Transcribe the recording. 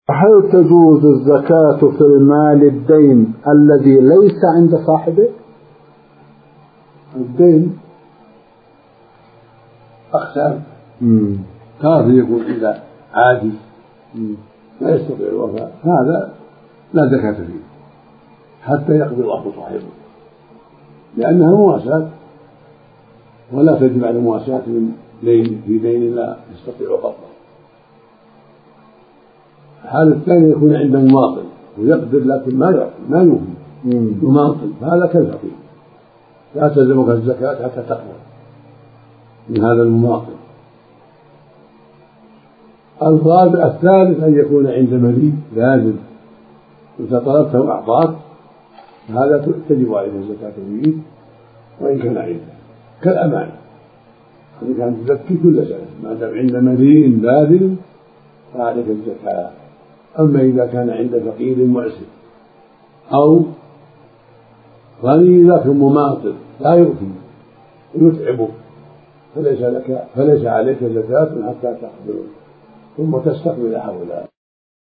هل تجوز الزكاة في المال الدين الذي ليس عند صاحبه؟ الدين أقسام. كافر يكون إذا عاجز لا يستطيع الوفاء، هذا لا زكاة فيه حتى يقضي الله صاحبه، لأنها مواساة، ولا تجب على المواساة من دين في دين لا يستطيع قبضه. الحالة الثانية يكون عنده مماطل ويقدر لكن ما يوفي مماطل، هذا كالفقير لا تلزمك الزكاة حتى تقبض من هذا المماطل. الثالث أن يكون عند مليء لازم إذا طلبته أعطاك، هذا تجب عليه الزكاة فيه وإن كان عنده، كالأمانة إذا كان تزكي كل سنة ما دام عند مليء باذل فعليك الزكاة. أما إذا كان عند فقير معسر أو غني لكن مماطل لا يؤتي ويتعبك فليس عليك زكاة حتى تقبل ثم تستقبل هؤلاء